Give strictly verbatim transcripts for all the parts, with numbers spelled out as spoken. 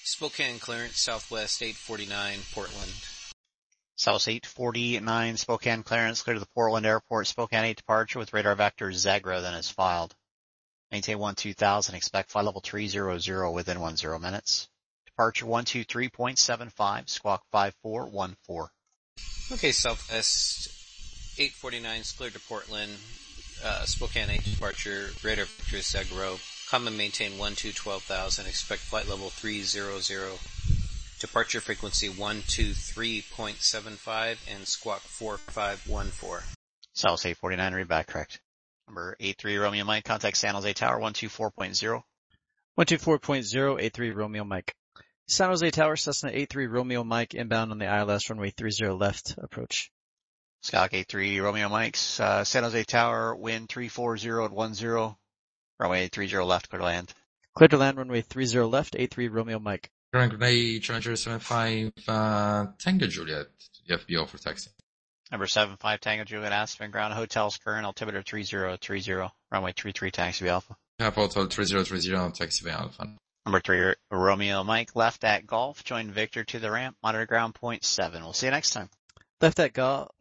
Spokane clearance, Southwest eight forty-nine, Portland. South eight forty-nine, Spokane clearance, clear to the Portland Airport, Spokane eight departure with radar vector Zegra, then is filed. Maintain one two thousand, expect flight level three hundred within one zero minutes. Departure one two three point seven five, squawk five four one four. Okay, Southwest eight forty-nine is cleared to Portland, uh, Spokane eight departure, radar vector Zegra. Common maintain one two twelve thousand, expect flight level three hundred. Departure frequency one two three point seven five and squawk four five one four. South eight forty-nine, read back correct. Number eight three Romeo Mike, contact San Jose Tower one two four point zero. one two four point zero, eight three Romeo Mike. San Jose Tower, Cessna eight three Romeo Mike, inbound on the I L S runway three zero left, approach. Skyhawk eight three Romeo Mike's, uh, San Jose Tower, wind three forty at one zero. Runway three zero left, clear to land. Clear to land, runway three zero left, eight three Romeo Mike. Grand Grenade, Challenger seven five, uh, Tango Juliet, the F B O for taxi. Number seven five Tango Juliet, Aspen, ground hotels current, altimeter three zero three zero, runway three three taxi Alpha. Cap Hotel three zero three zero, taxi Alpha. Number three Romeo Mike, left at Golf, join Victor to the ramp, monitor ground point seven. We'll see you next time. Left at Golf,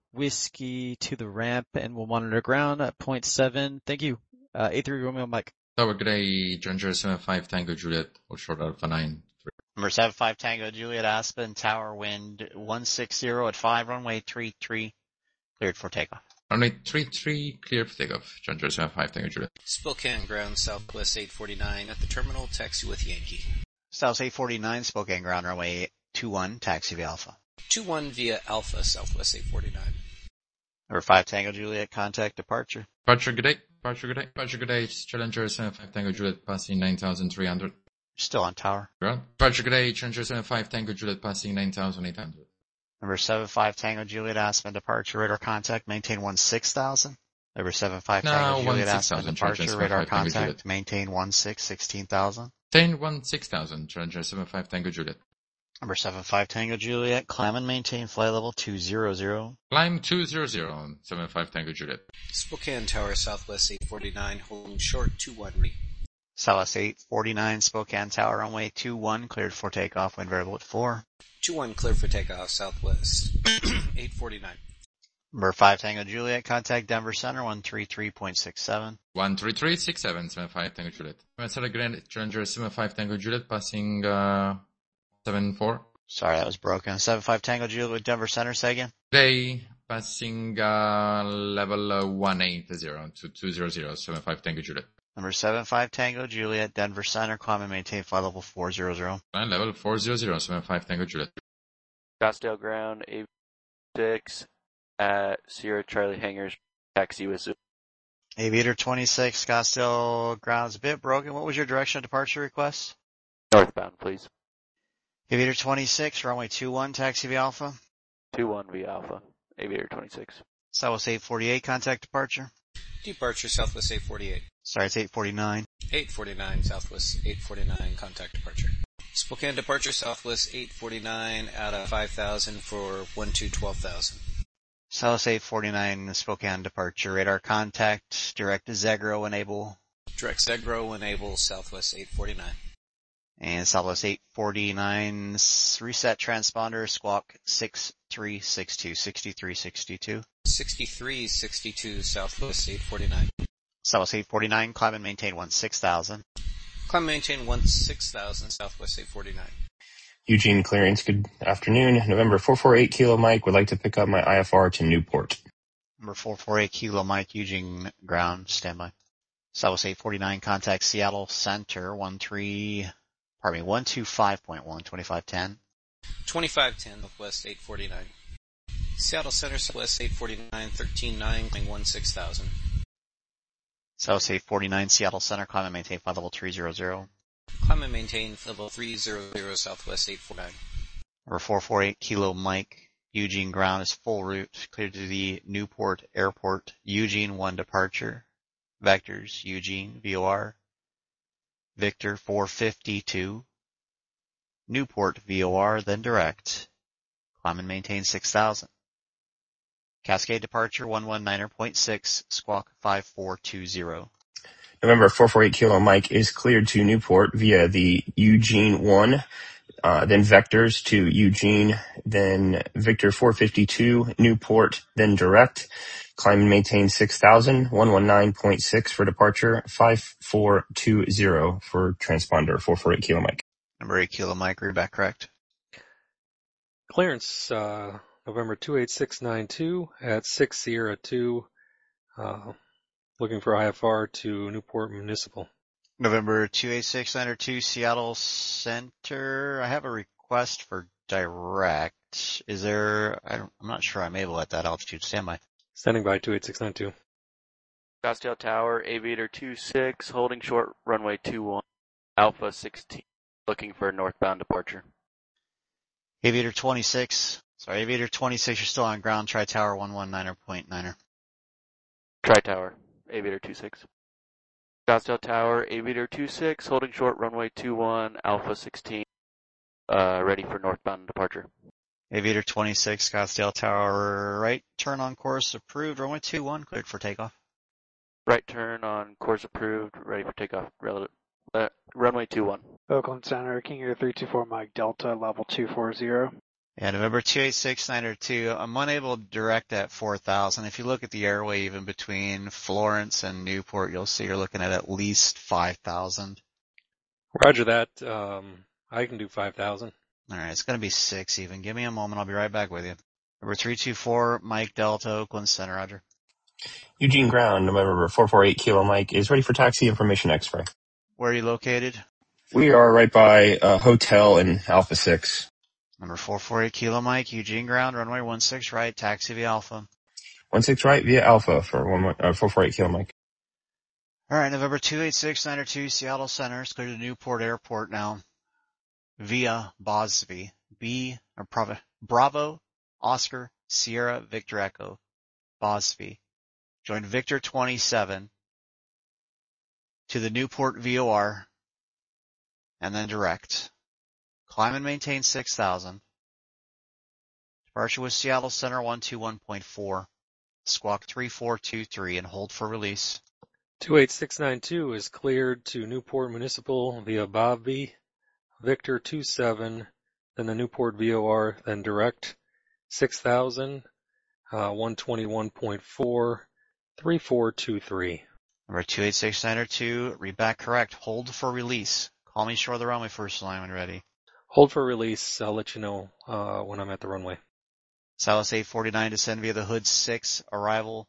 Whiskey to the ramp, and we'll monitor ground at point seven. Thank you. Uh, eight three Romeo Mike. Tower Grenade, Challenger seven five, Tango Juliet, or short Alpha nine. Number seven five Tango Juliet, Aspen, tower wind one sixty at five, runway three three, cleared for takeoff. Runway three three, clear for takeoff, Challenger seven five, Tango Juliet. Spokane ground, Southwest eight forty-nine, at the terminal, taxi with Yankee. South eight forty-nine, Spokane ground, runway two one, taxi via Alpha. two one via Alpha, Southwest eight forty-nine. Number five Tango Juliet, contact departure. Departure good day, departure good day, departure good day, Challenger seven five Tango Juliet passing nine thousand three hundred. Still on tower. Ground. Departure good day, Challenger seven five Tango Juliet passing nine thousand eight hundred. Number seven five Tango Juliet, Aspen, departure, radar contact, maintain one six thousand. Number seven five No, Tango Juliet, one six Aspen, thousand, departure, Challenger radar seven five Tango contact, Juliet. maintain one six, sixteen thousand. Maintain one six thousand, Challenger seven five Tango Juliet. Number seven five Tango Juliet, climb and maintain flight level two hundred. Climb two hundred, seven five Tango Juliet. Spokane Tower, Southwest eight forty-nine, holding short two one re. Southwest eight forty-nine, Spokane Tower, runway two one, cleared for takeoff, wind variable at four. two one clear for takeoff, Southwest eight forty-nine. Number five Tango Juliet, contact Denver Center, one three three point six seven. one three three six seven, seven five Tango Juliet. Center Grand, Challenger seven five Tango Juliet passing, uh, seven four. Sorry, that was broken. seven five Tango Juliet with Denver Center, say again. Day passing, uh, level uh, one eight zero to two hundred, seven five Tango Juliet. Number seven five Tango Juliet, Denver Center, climb and maintain flight level four hundred. Line level four hundred, seven five Tango Juliet. Scottsdale ground, A six at Sierra Charlie Hangars, taxi with Zoom. Aviator twenty-six, Scottsdale ground's a bit broken. What was your direction of departure request? Northbound, please. Aviator twenty-six, runway two one, taxi via Alpha. two one via Alpha, Aviator twenty-six. Southwest eight forty-eight, contact departure. Departure, Southwest eight forty-eight. Sorry, it's eight forty-nine. eight forty-nine, Southwest eight forty-nine, contact departure. Spokane departure, Southwest eight forty-nine, out of five thousand for one two twelve thousand. Southwest eight forty-nine, Spokane departure, radar contact, direct to Zegro, enable. Direct Zegro, enable, Southwest eight forty-nine. And Southwest eight forty-nine, reset transponder, squawk six three six two, sixty-three sixty-two. sixty-three sixty-two, Southwest eight forty-nine. Southwest eight forty-nine, climb and maintain one six thousand. Climb and maintain one six thousand, Southwest eight forty-nine. Eugene Clearance, good afternoon. November four four eight Kilo Mike would like to pick up my I F R to Newport. Number four four eight Kilo Mike, Eugene ground, standby. Southwest eight forty-nine, contact Seattle Center, one three, pardon me, one two five point one, twenty-five ten. twenty-five ten, Southwest eight forty-nine. Seattle Center, Southwest eight forty-nine, thirteen nine, one six thousand. Southwest eight forty-nine, Seattle Center, climb and maintain flight level three hundred. Climb and maintain level three hundred, Southwest eight forty-nine. Number four four eight Kilo Mike, Eugene ground is full route, cleared to the Newport Airport, Eugene one departure, vectors, Eugene, V O R, Victor four fifty-two, Newport V O R, then direct, climb and maintain six thousand. Cascade departure one one nine point six, squawk five four two zero. November four four eight Kilo Mike is cleared to Newport via the Eugene one, uh, then Vectors to Eugene, then Victor four fifty-two, Newport, then direct. Climb and maintain six thousand, one nineteen point six for departure, five four two zero for transponder, four four eight Kilo Mike. Number eight Kilo Mike, read back correct. Clearance, uh, November two eight six nine two at six Sierra two, uh, looking for I F R to Newport Municipal. November two eight six nine two, Seattle Center. I have a request for direct. Is there, I don't, I'm not sure I'm able at that altitude. Standby. Standing by two eight six nine two. Scottsdale Tower, Aviator two six, holding short, runway two one, Alpha sixteen, looking for northbound departure. Aviator twenty-six. Sorry, Aviator twenty-six, you're still on ground. Try Tower one one nine point nine. Tri-Tower, Aviator two six. Scottsdale Tower, Aviator two six, holding short, runway two one, Alpha sixteen, uh, ready for northbound departure. Aviator twenty-six, Scottsdale Tower, right turn on course approved, runway two one, cleared for takeoff. Right turn on course approved, ready for takeoff, relative, uh, runway two one. Oakland Center, King Air three two four Mike Delta, level two four zero. Yeah, November two eight six nine two, I'm unable to direct at four thousand. If you look at the airway even between Florence and Newport, you'll see you're looking at at least five thousand. Roger that. Um, I can do five thousand. Alright, it's gonna be six even. Give me a moment, I'll be right back with you. Number three two four, Mike Delta, Oakland Center, roger. Eugene Ground, November four four eight Kilo Mike is ready for taxi information X-ray. Where are you located? We are right by a hotel in Alpha six. Number four four eight Kilo Mike, Eugene Ground, runway one six right, taxi via Alpha. one six right via Alpha for one, uh, four four eight Kilo Mike. Alright, November two eight six nine two, Seattle Center, is cleared to Newport Airport now. Via Bosby, B, or Bravo, Bravo, Oscar, Sierra, Victor Echo, Bosby. Join Victor twenty-seven to the Newport V O R, and then direct. Climb and maintain six thousand. Departure with Seattle Center one two one point four. Squawk three four two three and hold for release. two eight six nine two is cleared to Newport Municipal via Bobby, Victor two seven, then the Newport V O R, then direct, six thousand, uh, one twenty-one point four, three four two three. Number two eight six nine two, read back correct. Hold for release. Call me short of the runway first line when ready. Hold for release. I'll let you know uh, when I'm at the runway. Southwest eight forty-nine, descend via the Hood six, arrival,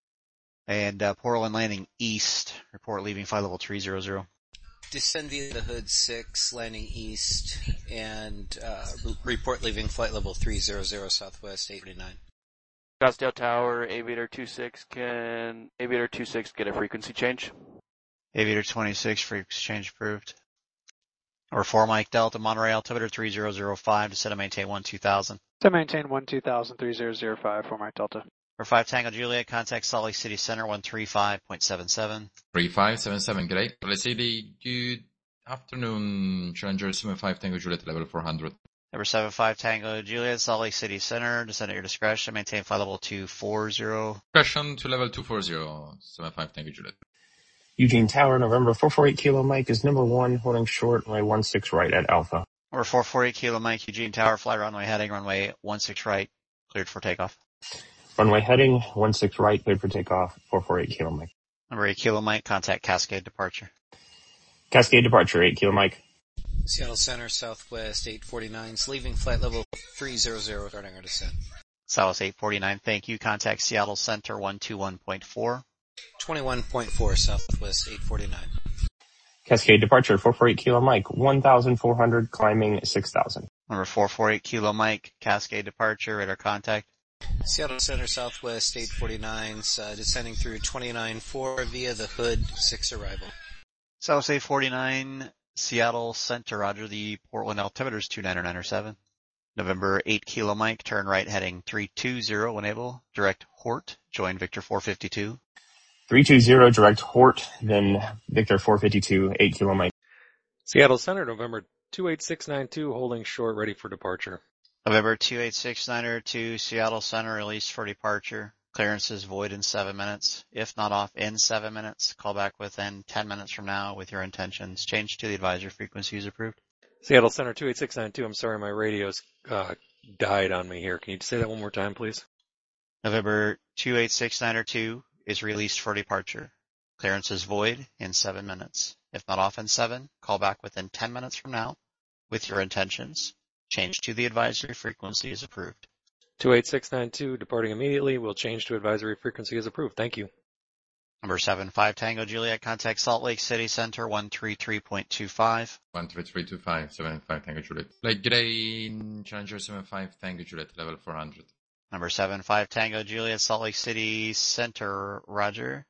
and uh, Portland landing east. Report leaving flight level three zero zero. Descend via the Hood six, landing east, and uh, re- report leaving flight level three zero zero, Southwest eight forty-nine. Scottsdale Tower, Aviator two six, can Aviator two six get a frequency change? Aviator twenty-six, free exchange approved. Number four, Mike Delta, Monterey altimeter three zero zero five, descend and maintain one two thousand. To maintain one two thousand, three zero zero five for Mike Delta. Number five, Tango Juliet, contact Salt Lake City Center one three five point seven seven. three five seven seven, great. Let's say the good afternoon, Challenger seven five Tango Juliet, level four hundred. Number seven five, Tango Juliet, Salt Lake City Center, descend at your discretion, maintain flight level two four zero. Question to level two four zero, seven five Tango Juliet. Eugene Tower, November four four eight Kilo Mike is number one, holding short, runway one six right at Alpha. Number four four eight Kilo Mike, Eugene Tower, fly runway heading, runway one six right, cleared for takeoff. Runway heading, one six right, cleared for takeoff, four four eight Kilo Mike. Number eight Kilo Mike, contact Cascade departure. Cascade departure, eight Kilo Mike. Seattle Center, Southwest eight forty-nine, leaving flight level three zero zero, starting our descent. Southwest eight forty-nine, thank you. Contact Seattle Center one two one point four. twenty-one point four, Southwest eight forty-nine. Cascade departure, four four eight Kilo Mike, one thousand four hundred, climbing six thousand. Number four four eight Kilo Mike, Cascade departure, radar contact. Seattle Center, Southwest eight forty-nine, uh, descending through twenty-nine four via the Hood six arrival. Southwest eight forty-nine, Seattle Center, roger. The Portland altimeter is two nine nine seven. November eight Kilo Mike, turn right heading three two zero when able. Direct Hort, join Victor four fifty-two. three two zero, direct Hort, then Victor four fifty-two, eight Kilo Mike. Seattle Center, November two eight six nine two, holding short, ready for departure. November two eight six nine two, Seattle Center, release for departure. Clearance is void in seven minutes. If not off in seven minutes, call back within ten minutes from now with your intentions. Change to the advisory frequency is approved. Seattle Center two eight six nine two, I'm sorry, my radio's uh, died on me here. Can you say that one more time, please? November two eight six nine two is released for departure. Clearance is void in seven minutes. If not off in seven, call back within ten minutes from now with your intentions. Change to the advisory frequency is approved. two eight six nine two, departing immediately. We'll change to advisory frequency as approved. Thank you. Number seven five Tango Juliet, contact Salt Lake City Center one three three point two five. one three three two five, seven five Tango Juliet. Lake Gray, Challenger seven five Tango Juliet, level four hundred. Number seven five Tango Juliet, Salt Lake City Center, roger.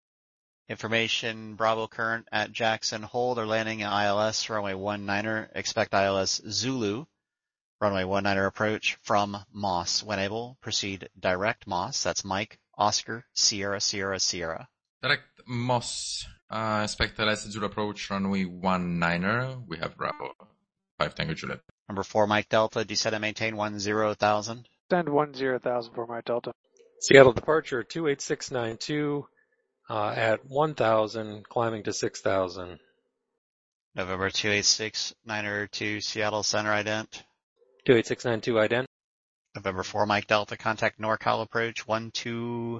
Information, Bravo current at Jackson Hold or landing at I L S, runway one niner. Expect I L S Zulu, runway one niner approach from Moss. When able, proceed direct Moss. That's Mike, Oscar, Sierra, Sierra, Sierra. Direct Moss, uh, expect L S Zulu approach, runway one niner. We have Bravo, five Tango Juliet. Number four Mike Delta, descend and maintain one zero thousand. Send one zero thousand for my Delta. Seattle departure two eight six nine two uh, at one thousand, climbing to six thousand. November two eight six nine two, Seattle Center ident. two eight six nine two ident. November four Mike Delta, contact NorCal approach one two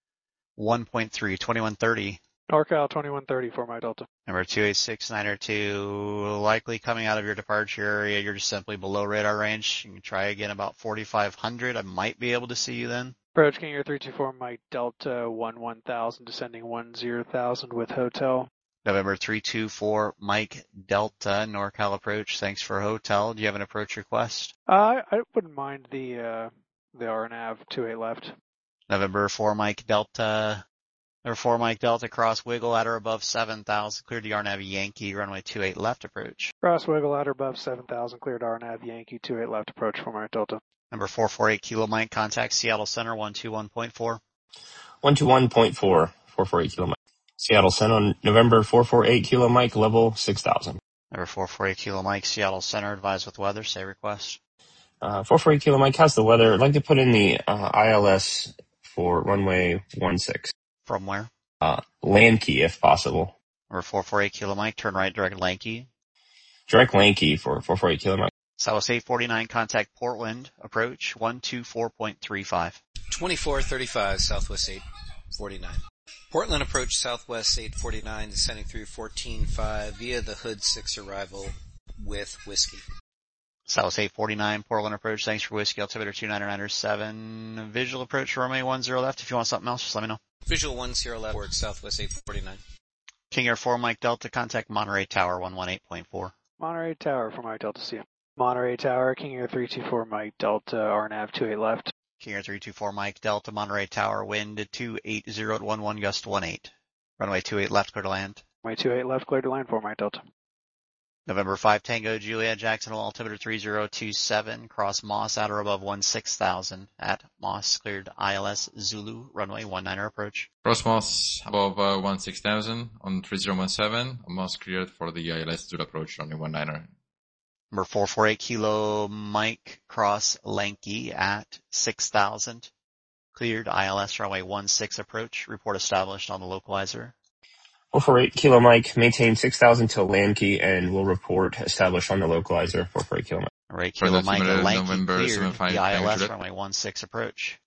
one point three, twenty-one thirty. NorCal twenty-one thirty for my Delta. Number two eight six nine two, likely coming out of your departure area. You're just simply below radar range. You can try again about forty-five hundred. I might be able to see you then. Approach King Air three two four Mike Delta one one thousand, descending one zero thousand with hotel. November three two four Mike Delta, NorCal approach. Thanks for hotel. Do you have an approach request? Uh, I wouldn't mind the uh, the R N A V two eight left. November four Mike Delta. Number four Mike Delta, cross wiggle at or above seven thousand. Cleared the R N A V Yankee, runway two eight left approach. Cross wiggle at or above seven thousand. Cleared R N A V Yankee two eight left approach for my Delta. Number four four eight Kilo Mike, contact Seattle Center one two one point four. one two one point four, four four eight Kilo Mike. Seattle Center, November four four eight Kilo Mike, level six thousand. Number four four eight Kilo Mike, Seattle Center, advise with weather, say request. Uh, four four eight Kilo Mike, how's the weather? I'd like to put in the uh, I L S for runway one six. From where? Uh, Lankey, if possible. Number four four eight Kilo Mike, turn right, direct Lankey. Direct Lankey for four four eight Kilo Mike. Southwest eight forty-nine, contact Portland, approach one two four point three five. twenty-four thirty-five, Southwest eight forty-nine. Portland approach Southwest eight forty-nine, descending through fourteen five via the Hood six arrival with Whiskey. Southwest eight forty-nine, Portland approach, thanks for Whiskey, altimeter two nine nine seven. Visual approach, runway one zero left. If you want something else, just let me know. Visual one zero left, work Southwest eight forty-nine. King Air four Mike Delta, contact Monterey Tower one one eight point four. Monterey Tower for Mike Delta, see you. Monterey Tower, King Air three two four Mike Delta, R N A V two eight left. King Air three two four Mike Delta, Monterey Tower, wind two eight zero at one one, gust one eight. Runway two eight left, clear to land. Runway two eight left, clear to land for Mike Delta. November five Tango Juliet, Jacksonville, altimeter three zero two seven, cross Moss at or above one six thousand. At Moss, cleared I L S Zulu, runway one niner approach. Cross Moss above uh, one six thousand on three zero one seven. Moss cleared for the I L S Zulu approach, runway one niner. Number four four eight Kilo Mike, cross Lanky at six thousand. Cleared I L S runway one six approach. Report established on the localizer. four four eight Kilo Mike, maintain six thousand till Lankey, and we'll report established on the localizer. four four eight Kilo Mike. All right, Kilo Mike at Lanky, November cleared the I L S Juliet. runway one six approach.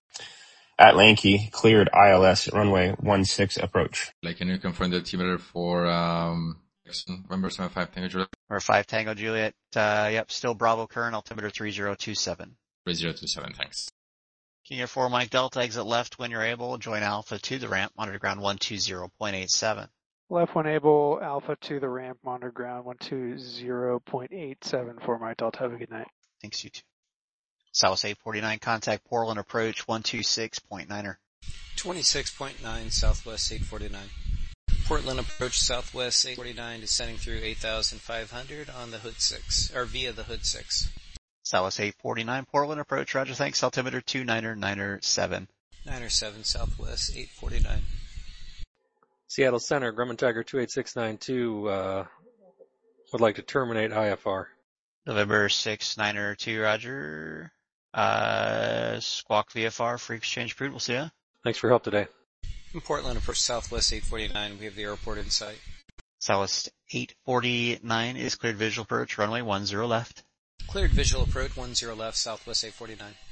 At Lankey, cleared I L S runway one six approach. Like, can you confirm the altimeter for um, November seven five Tango Juliet? Or five Tango Juliet, uh, yep, still Bravo current, altimeter three zero two seven. three zero two seven, thanks. King Air four Mike Delta, exit left when you're able, join Alpha to the ramp, monitor ground one two zero point eight seven. Left when able, Alpha to the ramp, monitor ground one two zero point eight seven for Mike Delta. Have a good night. Thanks, you too. South eight forty-nine, contact Portland approach one two six point nine. twenty-six point nine, Southwest eight forty-nine. Portland approach Southwest eight forty-nine, descending through eight thousand five hundred on the Hood six, or via the Hood six. Southwest eight forty-nine, Portland approach, roger, thanks, altimeter two niner niner seven. niner seven, Southwest eight forty-nine. Seattle Center, Grumman Tiger two eight six nine two, uh, would like to terminate I F R. November six niner two, roger. Uh, Squawk V F R, free exchange approved, we'll see ya. Thanks for your help today. In Portland, approach southwest eight forty-nine. We have the airport in sight. Southwest eight forty-nine is cleared visual approach, runway one zero left. Cleared visual approach one zero left, southwest eight forty-nine.